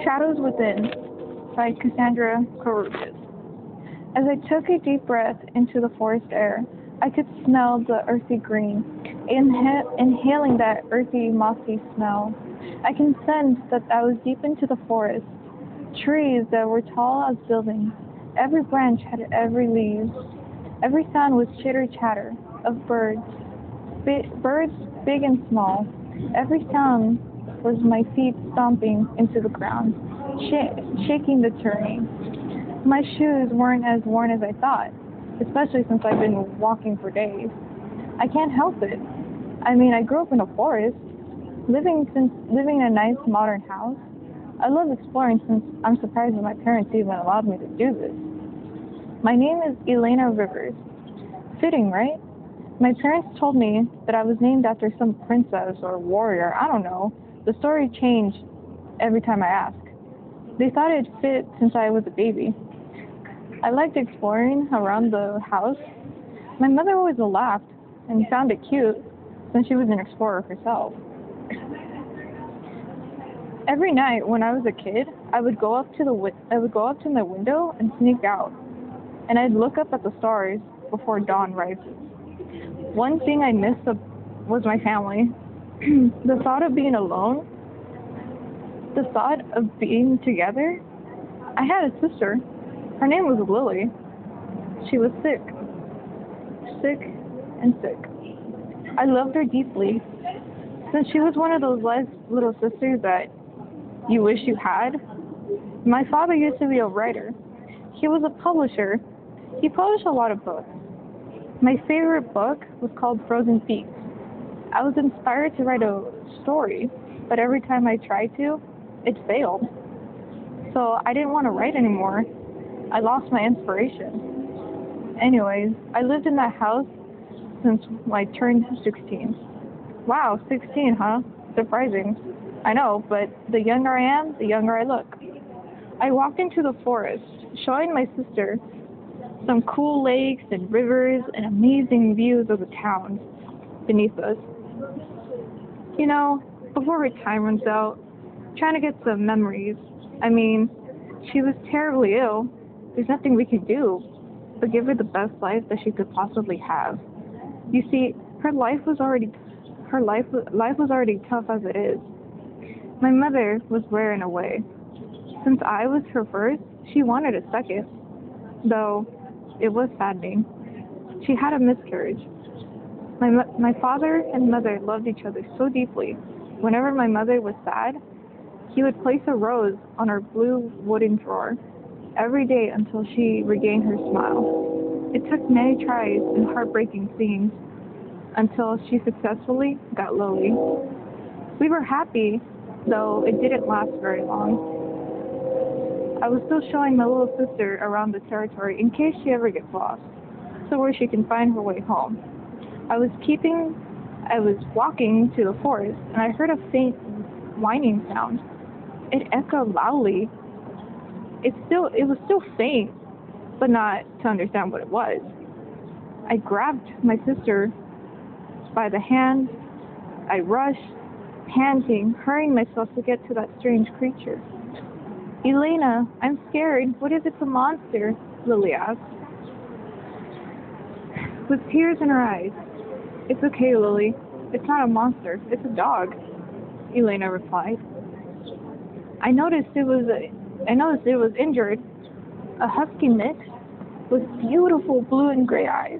Shadows Within by Cassandra Claridge's. As I took a deep breath into the forest air, I could smell the earthy green. Inhaling that earthy, mossy smell, I can sense that I was deep into the forest. Trees that were tall as buildings. Every branch had every leaf. Every sound was chitter-chatter of birds. Birds big and small. Every sound was my feet stomping into the ground, shaking the terrain. My shoes weren't as worn as I thought, especially since I've been walking for days. I can't help it. I mean, I grew up in a forest, living in a nice modern house. I love exploring since I'm surprised that my parents even allowed me to do this. My name is Elena Rivers. Fitting, right? My parents told me that I was named after some princess or warrior. I don't know. The story changed every time I asked. They thought it fit since I was a baby. I liked exploring around the house. My mother always laughed and found it cute since she was an explorer herself. Every night when I was a kid, I would go up to my window and sneak out, and I'd look up at the stars before dawn rises. One thing I missed was my family. The thought of being alone, the thought of being together. I had a sister. Her name was Lily. She was sick and sick. I loved her deeply, since she was one of those little sisters that you wish you had. My father used to be a writer. He was a publisher. He published a lot of books. My favorite book was called Frozen Peaks. I was inspired to write a story, but every time I tried to, it failed. So I didn't want to write anymore. I lost my inspiration. Anyways, I lived in that house since I turned 16. Wow, 16, huh? Surprising. I know, but the younger I am, the younger I look. I walked into the forest, showing my sister some cool lakes and rivers and amazing views of the town beneath us. You know, before her time runs out, trying to get some memories. I mean, she was terribly ill. There's nothing we can do but give her the best life that she could possibly have. You see, life was already tough as it is. My mother was rare in a way. Since I was her first, she wanted a second, though it was saddening. She had a miscarriage. My father and mother loved each other so deeply. Whenever my mother was sad, he would place a rose on her blue wooden drawer every day until she regained her smile. It took many tries and heartbreaking scenes until she successfully got Lily. We were happy, though it didn't last very long. I was still showing my little sister around the territory in case she ever gets lost, so where she can find her way home. I was walking to the forest, and I heard a faint whining sound. It echoed loudly. It was still faint, but not to understand what it was. I grabbed my sister by the hand. I rushed, panting, hurrying myself to get to that strange creature. Elena, I'm scared. What if it's a monster? Lily asked, with tears in her eyes. It's okay, Lily. It's not a monster. It's a dog, Elena replied. I noticed it was injured. A husky mix with beautiful blue and gray eyes.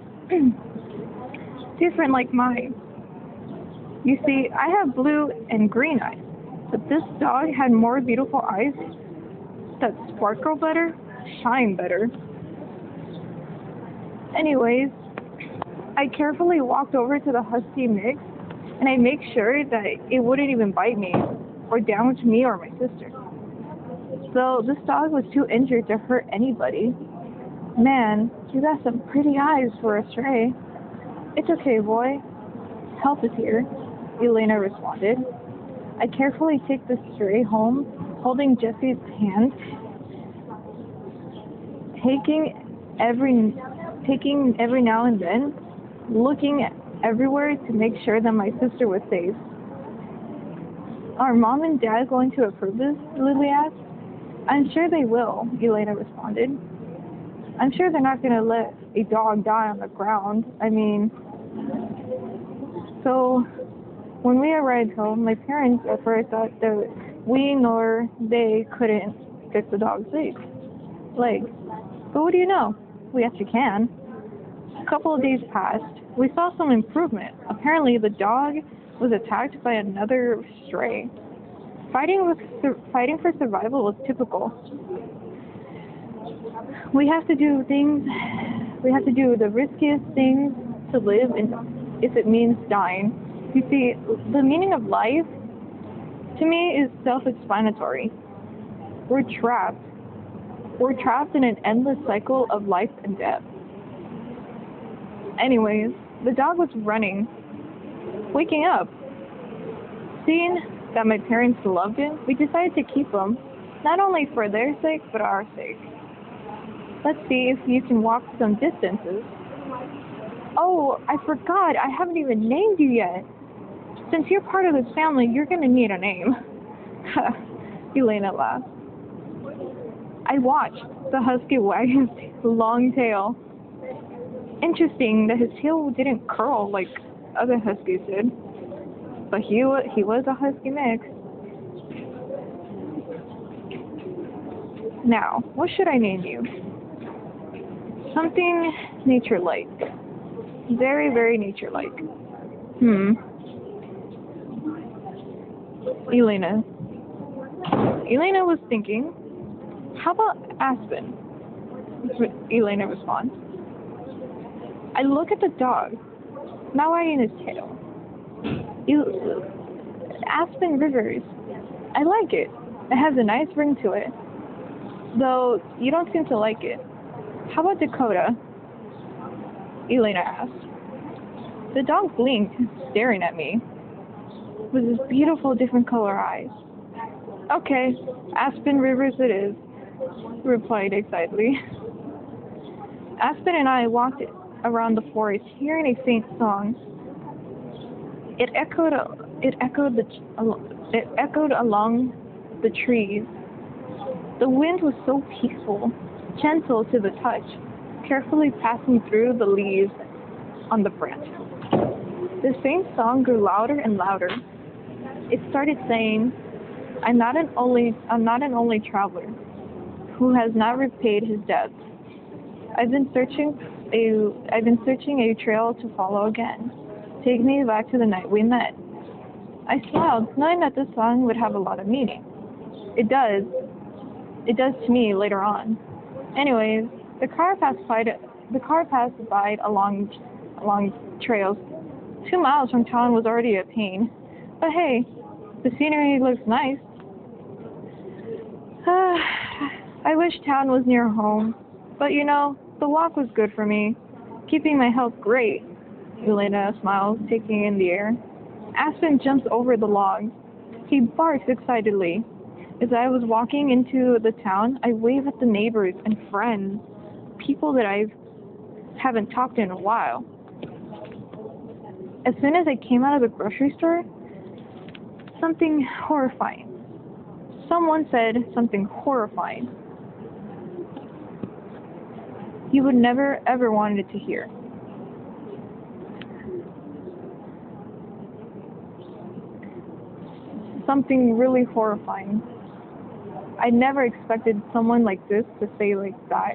Different like mine. You see, I have blue and green eyes, but this dog had more beautiful eyes that sparkle better, shine better. Anyways, I carefully walked over to the husky mix, and I made sure that it wouldn't even bite me or damage me or my sister. Though this dog was too injured to hurt anybody. Man, you got some pretty eyes for a stray. It's okay, boy. Help is here, Elena responded. I carefully take the stray home, holding Jesse's hand, taking every now and then, looking everywhere to make sure that my sister was safe. Are Mom and Dad going to approve this? Lily asked. I'm sure they will, Elena responded. I'm sure they're not going to let a dog die on the ground. I mean, so when we arrived home, my parents at first thought that we nor they couldn't fix the dog's leg. But what do you know? We actually can. A couple of days passed. We saw some improvement. Apparently the dog was attacked by another stray. Fighting for survival was typical. We have to do the riskiest things to live, and if it means dying. You see, the meaning of life, to me, is self-explanatory. We're trapped. We're trapped in an endless cycle of life and death. Anyways, the dog was running, waking up. Seeing that my parents loved him, we decided to keep him, not only for their sake, but our sake. Let's see if you can walk some distances. Oh, I forgot, I haven't even named you yet. Since you're part of this family, you're going to need a name. Elena laughed. I watched the husky wag his long tail. Interesting that his tail didn't curl like other huskies did. But he was a husky mix. Now, what should I name you? Something nature-like. Very, very nature-like. Elena. Elena was thinking, how about Aspen? Elena responds. I look at the dog, now wagging his tail. Aspen Rivers. I like it. It has a nice ring to it. Though you don't seem to like it. How about Dakota? Elena asked. The dog blinked, staring at me with his beautiful different color eyes. Okay, Aspen Rivers it is, replied excitedly. Aspen and I walked around the forest, hearing a faint song. It echoed along the trees. The wind was so peaceful, gentle to the touch, carefully passing through the leaves on the branch. The faint song grew louder and louder. It started saying, I'm not an only traveler who has not repaid his debts. I've been searching a trail to follow again. Take me back to the night we met. I smiled, knowing that this song would have a lot of meaning. It does to me later on. Anyways, the car passed by along trails. 2 miles from town was already a pain. But hey, the scenery looks nice. I wish town was near home. But you know, the walk was good for me, keeping my health great. Elena smiles, taking in the air. Aspen jumps over the logs. He barks excitedly. As I was walking into the town, I wave at the neighbors and friends, people that I haven't talked to in a while. As soon as I came out of the grocery store, something horrifying. Someone said something horrifying. You would never ever wanted to hear. Something really horrifying. I never expected someone like this to say like that.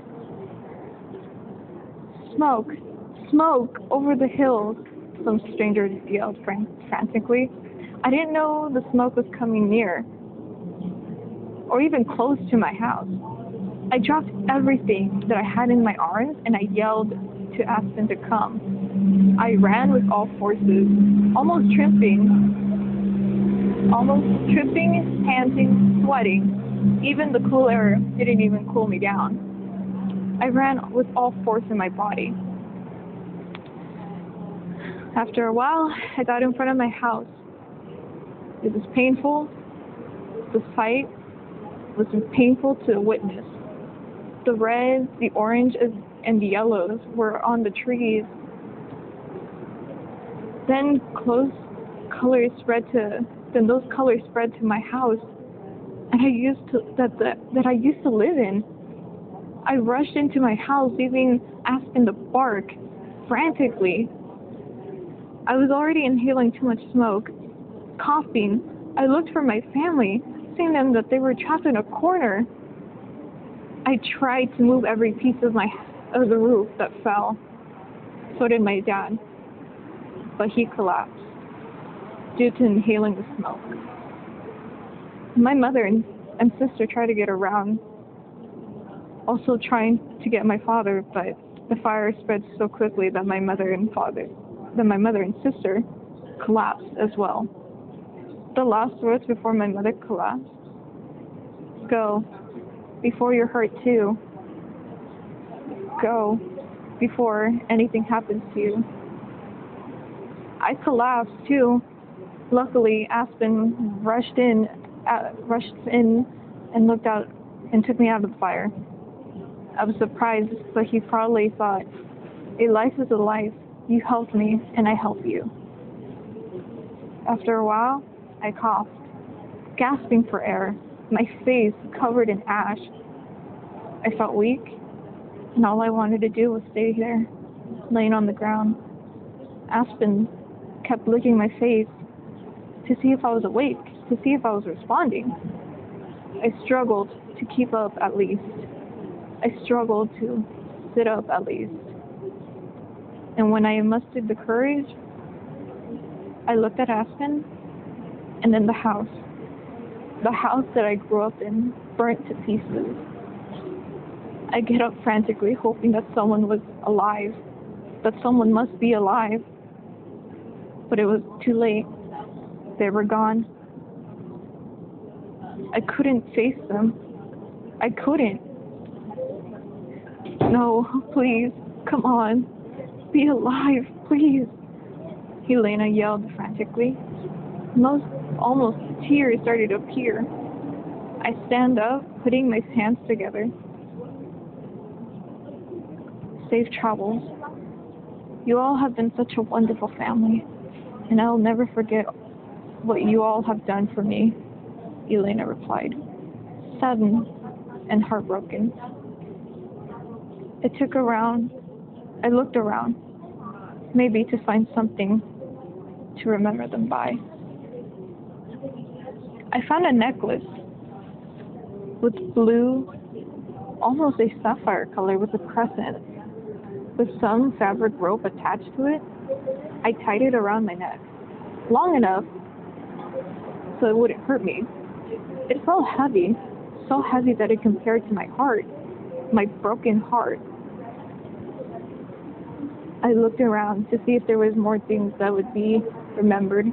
Smoke! Smoke! Over the hills! Some stranger yelled frantically. I didn't know the smoke was coming near, or even close to my house. I dropped everything that I had in my arms and I yelled to Aspen to come. I ran with all forces, almost tripping, panting, sweating. Even the cool air didn't even cool me down. I ran with all force in my body. After a while, I got in front of my house. It was painful. The sight was painful to witness. The reds, the orange, and the yellows were on the trees. Then close colors spread to then those colors spread to my house and that I used to live in. I rushed into my house, leaving Aspen to bark frantically. I was already inhaling too much smoke, coughing. I looked for my family, seeing them that they were trapped in a corner. I tried to move every piece of the roof that fell. So did my dad, but he collapsed due to inhaling the smoke. My mother and sister tried to get around, also trying to get my father, but the fire spread so quickly that my mother and sister collapsed as well. The last words before my mother collapsed: "Go, before you're hurt too. Go, before anything happens to you." I collapsed too. Luckily, Aspen rushed in and looked out and took me out of the fire. I was surprised, but he probably thought, "A life is a life. You helped me, and I help you." After a while, I coughed, gasping for air, my face covered in ash. I felt weak, and all I wanted to do was stay there, laying on the ground. Aspen kept licking my face to see if I was awake, to see if I was responding. I struggled to keep up at least. I struggled to sit up at least. And when I mustered the courage, I looked at Aspen, and then the house that I grew up in, burnt to pieces. I get up frantically, hoping that someone was alive, that someone must be alive. But it was too late. They were gone. I couldn't face them. I couldn't. "No, please, come on. Be alive, please," Elena yelled frantically. Almost tears started to appear. I stand up, putting my hands together. "Safe travels. You all have been such a wonderful family, and I'll never forget what you all have done for me," Elena replied, saddened and heartbroken. I looked around, maybe to find something to remember them by. I found a necklace with blue, almost a sapphire color with a crescent, with some fabric rope attached to it. I tied it around my neck, long enough so it wouldn't hurt me. It felt heavy, so heavy that it compared to my heart, my broken heart. I looked around to see if there was more things that would be remembered.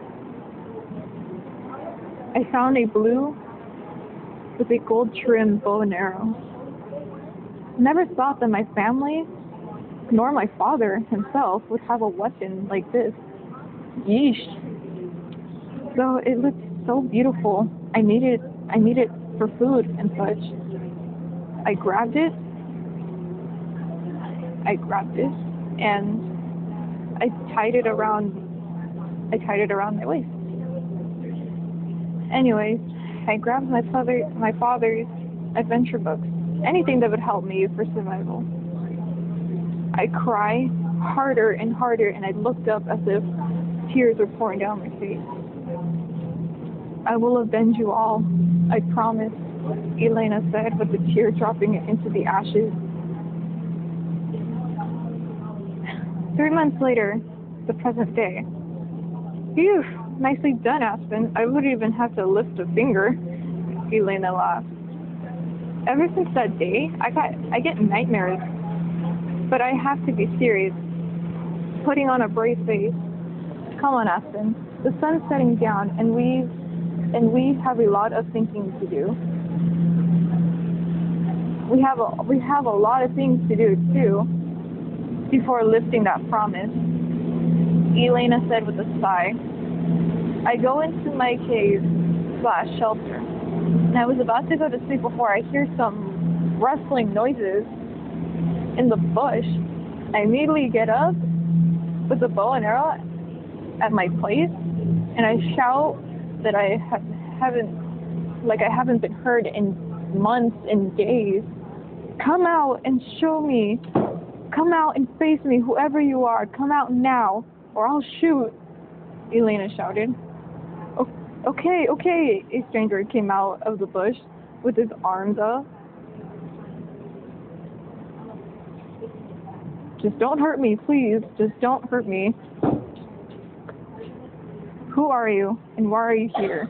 I found a blue with a gold trim bow and arrow. Never thought that my family, nor my father himself, would have a weapon like this. Yeesh. Though it looked so beautiful, I needed for food and such. I grabbed it, and I tied it around my waist. Anyways, I grabbed my father's adventure books, anything that would help me for survival. I cried harder and harder, and I looked up as if tears were pouring down my face. "I will avenge you all, I promise," Elena said, with the tear dropping into the ashes. 3 months later, the present day. "Phew, nicely done, Aspen. I wouldn't even have to lift a finger," Elena laughed. "Ever since that day, I get nightmares. But I have to be serious," putting on a brave face. "Come on, Aspen. The sun's setting down, and we have a lot of thinking to do. We have a lot of things to do too before lifting that promise," Elena said with a sigh. I go into my cave/shelter, and I was about to go to sleep before I hear some rustling noises in the bush. I immediately get up with the bow and arrow at my place, and I shout that I haven't been heard in months and days. Come out and show me. Come out and face me, whoever you are. Come out now, or I'll shoot, Elena shouted. Okay, okay, a stranger came out of the bush with his arms up. Just don't hurt me, please. Just don't hurt me. Who are you, and why are you here?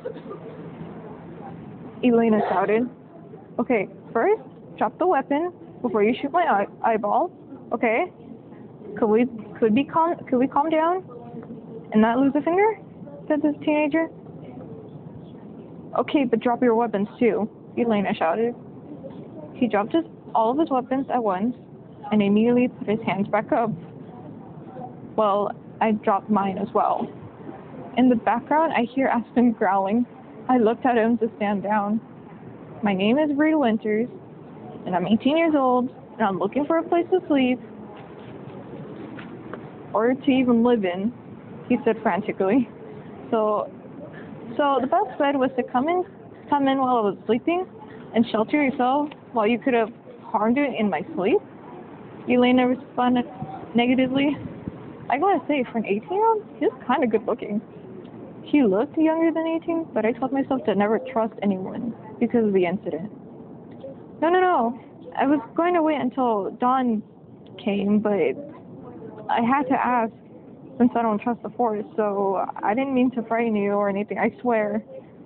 Elena shouted. Okay, first, drop the weapon before you shoot my eyeball. Okay? Could we calm down and not lose a finger? Said this teenager. Okay, but drop your weapons too, Elena shouted. He dropped all of his weapons at once and immediately put his hands back up. Well, I dropped mine as well. In the background, I hear Aspen growling. I looked at him to stand down. My name is Reed Winters, and I'm 18 years old, and I'm looking for a place to sleep, or to even live in, he said frantically. So the best bet was to come in while I was sleeping, and shelter yourself while you could have harmed you in my sleep? Elena responded negatively. I gotta say, for an 18-year-old, he's kind of good looking. He looked younger than 18, but I told myself to never trust anyone because of the incident. No. I was going to wait until dawn came, but I had to ask since I don't trust the force, so I didn't mean to frighten you or anything, I swear.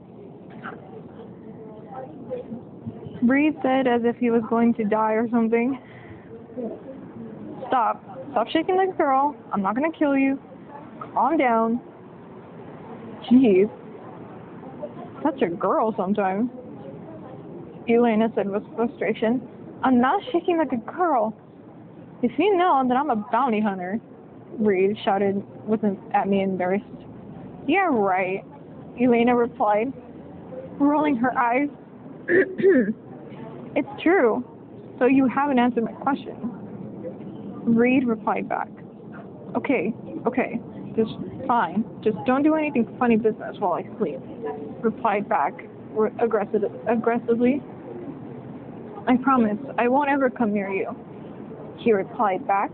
Reed said as if he was going to die or something. Stop shaking like a girl. I'm not going to kill you. Calm down. Jeez. Such a girl sometimes. Elena said with frustration. I'm not shaking like a girl. If you know that I'm a bounty hunter, Reed shouted at me embarrassed. Yeah, right, Elena replied, rolling her eyes. It's true. So you haven't answered my question. Reed replied back. Okay, just fine. Just don't do anything funny business while I sleep, replied back aggressively. I promise, I won't ever come near you, he replied back.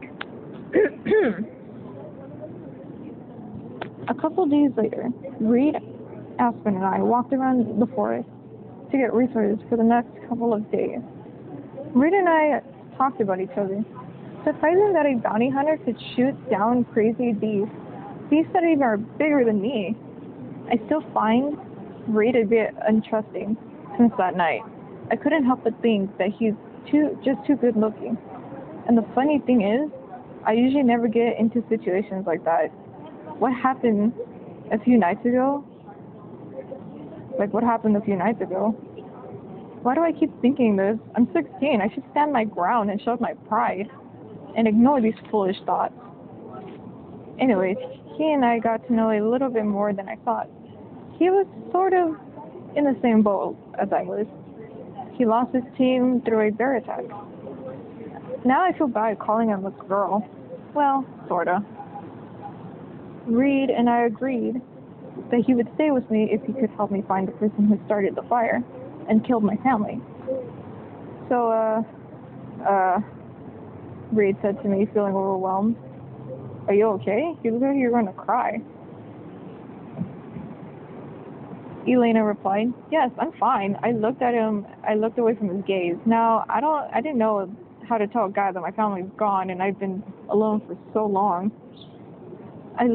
A couple days later, Reed, Aspen, and I walked around the forest to get resources for the next couple of days. Reed and I talked about each other. Surprising that a bounty hunter could shoot down crazy beasts that even are bigger than me. I still find Reed a bit untrusting since that night. I couldn't help but think that he's just too good looking. And the funny thing is, I usually never get into situations like that. What happened a few nights ago? Why do I keep thinking this? I'm 16. I should stand my ground and show my pride and ignore these foolish thoughts. Anyways, he and I got to know a little bit more than I thought. He was sort of in the same boat as I was. He lost his team through a bear attack. Now I feel bad calling him a girl. Well, sorta. Reed and I agreed that he would stay with me if he could help me find the person who started the fire and killed my family. So, Reed said to me, feeling overwhelmed. Are you okay? You look like you're going to cry. Elena replied, yes, I'm fine. I looked at him. I looked away from his gaze. Now, I didn't know how to tell a guy that my family's gone and I've been alone for so long. I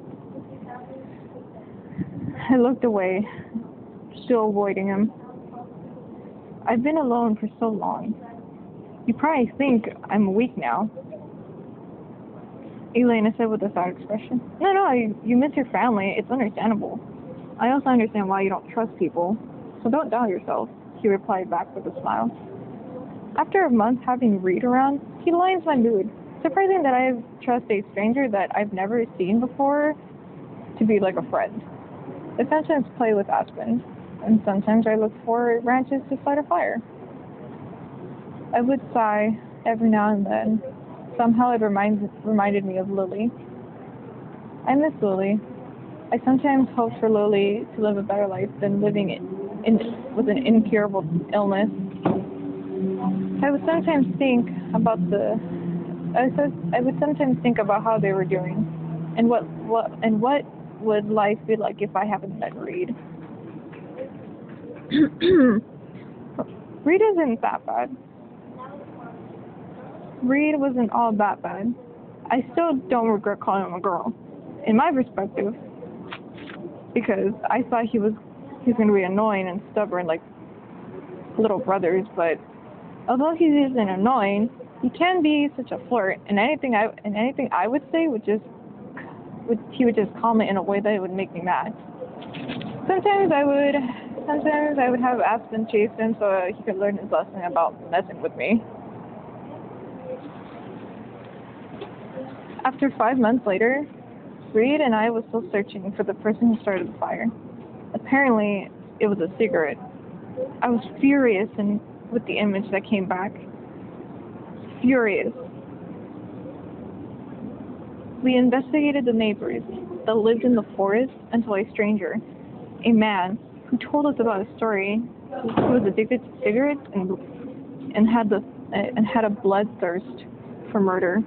looked away, still avoiding him. I've been alone for so long. You probably think I'm weak now, Elena said with a sad expression. No, you miss your family. It's understandable. I also understand why you don't trust people, so don't doubt yourself, he replied back with a smile. After a month having Reed around, he lightens my mood. Surprising that I trust a stranger that I've never seen before to be like a friend. I sometimes play with Aspen, and sometimes I look for branches to start a fire. I would sigh every now and then. Somehow it reminded me of Lily. I miss Lily. I sometimes hope for Lily to live a better life than living with an incurable illness. I would sometimes think about I would sometimes think about how they were doing, and what would life be like if I hadn't met Reed. Reed isn't that bad. Reed wasn't all that bad. I still don't regret calling him a girl, in my perspective, because I thought he was going to be annoying and stubborn like little brothers. But although he isn't annoying, he can be such a flirt, and anything I would say he would just comment in a way that would make me mad. Sometimes I would have Aspen chase him so he could learn his lesson about messing with me. After 5 months later, Reed and I were still searching for the person who started the fire. Apparently, it was a cigarette. I was furious with the image that came back. Furious. We investigated the neighbors that lived in the forest until a stranger, a man, who told us about a story, who was addicted to cigarettes and had a bloodthirst for murder.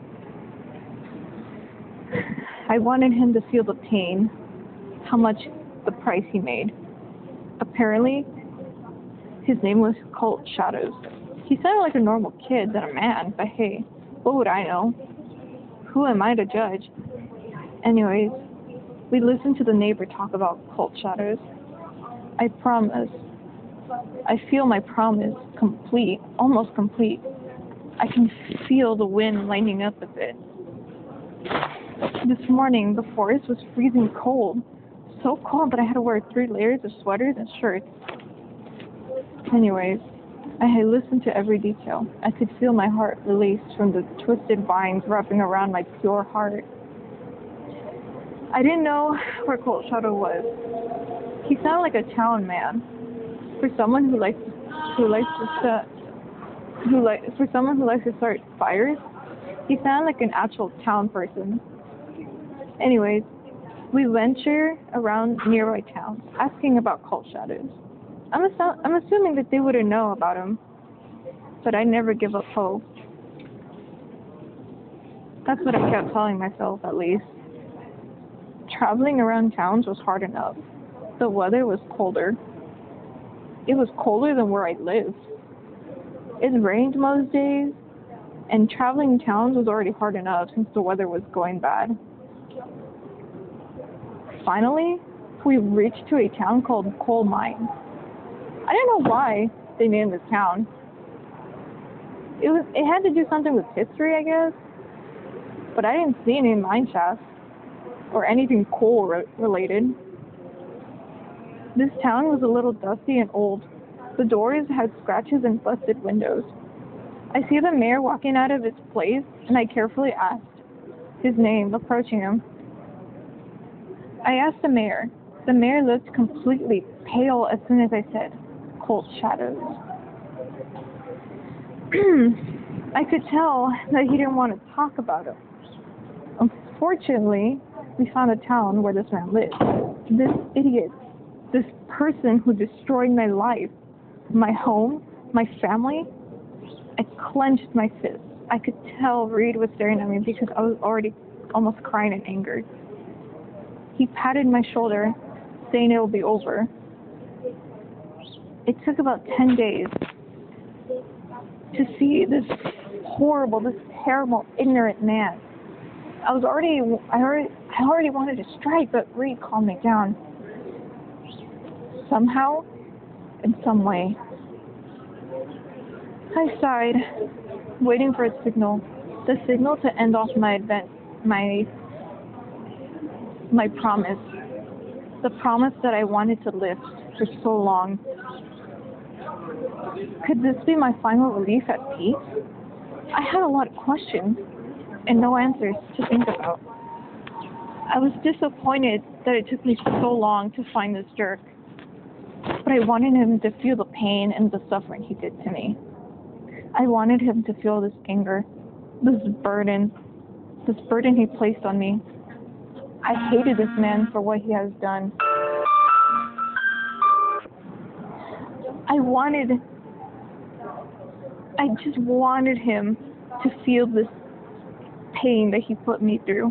I wanted him to feel the pain, how much the price he made. Apparently, his name was Colt Shadows. He sounded like a normal kid than a man, but hey, what would I know? Who am I to judge? Anyways, we listened to the neighbor talk about Colt Shadows. I promise. I feel my promise complete, almost complete. I can feel the wind lining up a bit. This morning, the forest was freezing cold. So cold that I had to wear 3 layers of sweaters and shirts. Anyways, I had listened to every detail. I could feel my heart released from the twisted vines wrapping around my pure heart. I didn't know where Colt Shadow was. He sounded like a town man. For someone who likes to start fires, he sounded like an actual town person. Anyways, we venture around nearby towns, asking about Colt Shadows. I'm assuming that they wouldn't know about him, but I never give up hope. That's what I kept telling myself, at least. Traveling around towns was hard enough. The weather was colder. It was colder than where I lived. It rained most days, and traveling towns was already hard enough since the weather was going bad. Finally, we reached to a town called Coal Mine. I don't know why they named this town. It had to do something with history, I guess. But I didn't see any mine shafts or anything coal related. This town was a little dusty and old. The doors had scratches and busted windows. I see the mayor walking out of his place, and I carefully asked his name, approaching him. I asked the mayor. The mayor looked completely pale as soon as I said, Colt Shadows. I could tell that he didn't want to talk about it. Unfortunately, we found a town where this man lived. This idiot, this person who destroyed my life, my home, my family. I clenched my fist. I could tell Reed was staring at me because I was already almost crying in anger. He patted my shoulder, saying it will be over. It took about 10 days to see this horrible, this terrible, ignorant man. I already wanted to strike, but Reed calmed me down. Somehow, in some way. I sighed, waiting for a signal. The signal to end off my promise. The promise that I wanted to live for so long. Could this be my final relief at peace? I had a lot of questions and no answers to think about. I was disappointed that it took me so long to find this jerk. But I wanted him to feel the pain and the suffering he did to me. I wanted him to feel this anger, this burden he placed on me. I hated this man for what he has done. I just wanted him to feel this pain that he put me through.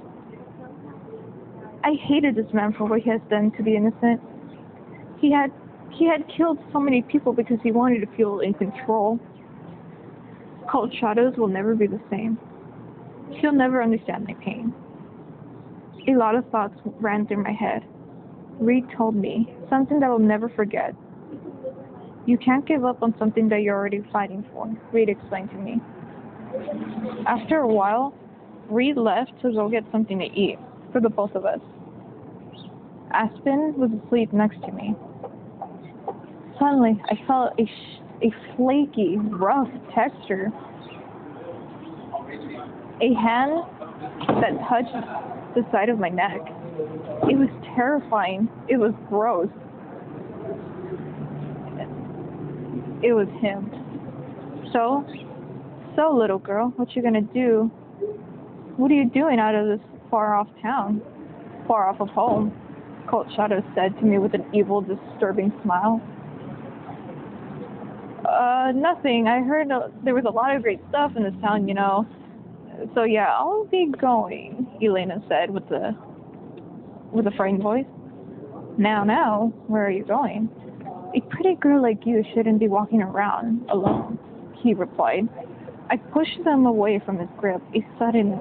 I hated this man for what he has done to the innocent. He had killed so many people because he wanted to feel in control. Cold Shadows will never be the same. He'll never understand my pain. A lot of thoughts ran through my head. Reed told me something that I'll never forget. You can't give up on something that you're already fighting for, Reed explained to me. After a while, Reed left to go get something to eat for the both of us. Aspen was asleep next to me. Suddenly, I felt a flaky, rough texture. A hand that touched the side of my neck. It was terrifying. It was gross. It was him. So little girl, what you gonna do? What are you doing out of this far off town? Far off of home, Cold Shadow said to me with an evil, disturbing smile. Nothing. I heard there was a lot of great stuff in this town, you know. So yeah, I'll be going, Elena said with a frightened voice. Now, where are you going? A pretty girl like you shouldn't be walking around alone, he replied. I pushed them away from his grip. A sudden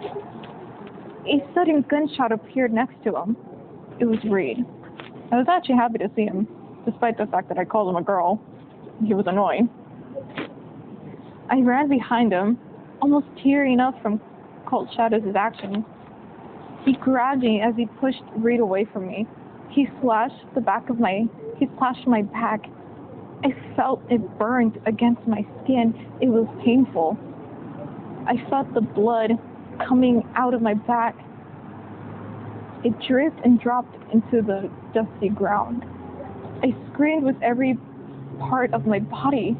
gunshot appeared next to him. It was Reed. I was actually happy to see him, despite the fact that I called him a girl. He was annoying. I ran behind him, almost tearing up from Cold Shadow's actions. He grabbed me as he pushed Reed away from me. He slashed my back. I felt it burned against my skin. It was painful. I felt the blood coming out of my back. It dripped and dropped into the dusty ground. I screamed with every part of my body.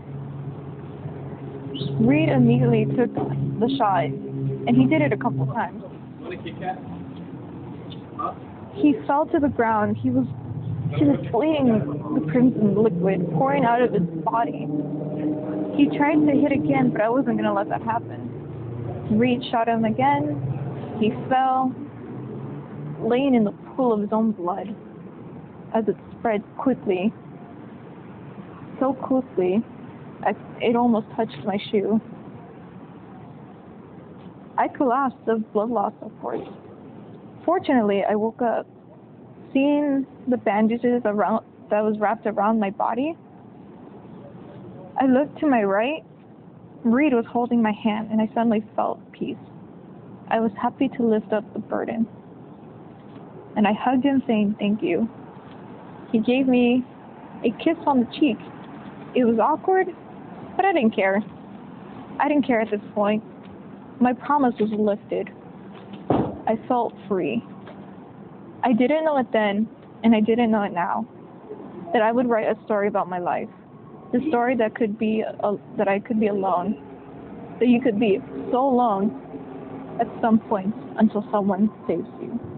Reed immediately took the shot, and he did it a couple times. He fell to the ground. He was bleeding the crimson liquid pouring out of his body. He tried to hit again, but I wasn't going to let that happen. Reed shot him again. He fell, laying in the pool of his own blood as it spread quickly. So quickly, it almost touched my shoe. I collapsed of blood loss, of course. Fortunately, I woke up, seeing the bandages that was wrapped around my body. I looked to my right. Reed was holding my hand, and I suddenly felt peace. I was happy to lift up the burden. And I hugged him, saying thank you. He gave me a kiss on the cheek. It was awkward, but I didn't care. I didn't care at this point. My promise was lifted. I felt free. I didn't know it then, and I didn't know it now, that I would write a story about my life. The story that that I could be alone. That you could be so alone at some point until someone saves you.